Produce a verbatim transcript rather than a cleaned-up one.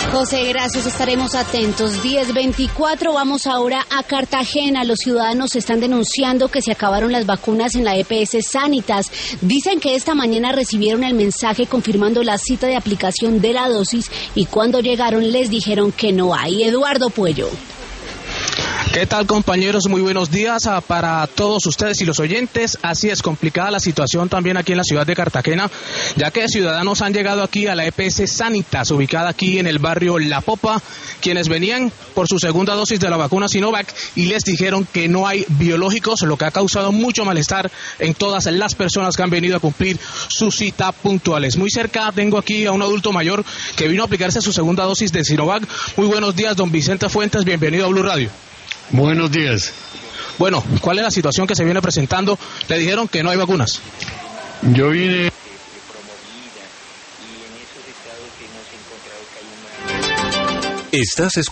José, gracias, estaremos atentos. diez veinticuatro, vamos ahora a Cartagena. Los ciudadanos están denunciando que se acabaron las vacunas en la E P S Sanitas. Dicen que esta mañana recibieron el mensaje confirmando la cita de aplicación de la dosis y cuando llegaron les dijeron que no hay. Eduardo Puello. ¿Qué tal, compañeros? Muy buenos días para todos ustedes y los oyentes. Así es, complicada la situación también aquí en la ciudad de Cartagena, ya que ciudadanos han llegado aquí a la E P S Sanitas, ubicada aquí en el barrio La Popa, quienes venían por su segunda dosis de la vacuna Sinovac y les dijeron que no hay biológicos, lo que ha causado mucho malestar en todas las personas que han venido a cumplir su cita puntuales. Muy cerca tengo aquí a un adulto mayor que vino a aplicarse su segunda dosis de Sinovac. Muy buenos días, don Vicente Fuentes, bienvenido a Blue Radio. Buenos días. Bueno, ¿cuál es la situación que se viene presentando? Le dijeron que no hay vacunas. Yo vine... Estás escuchando.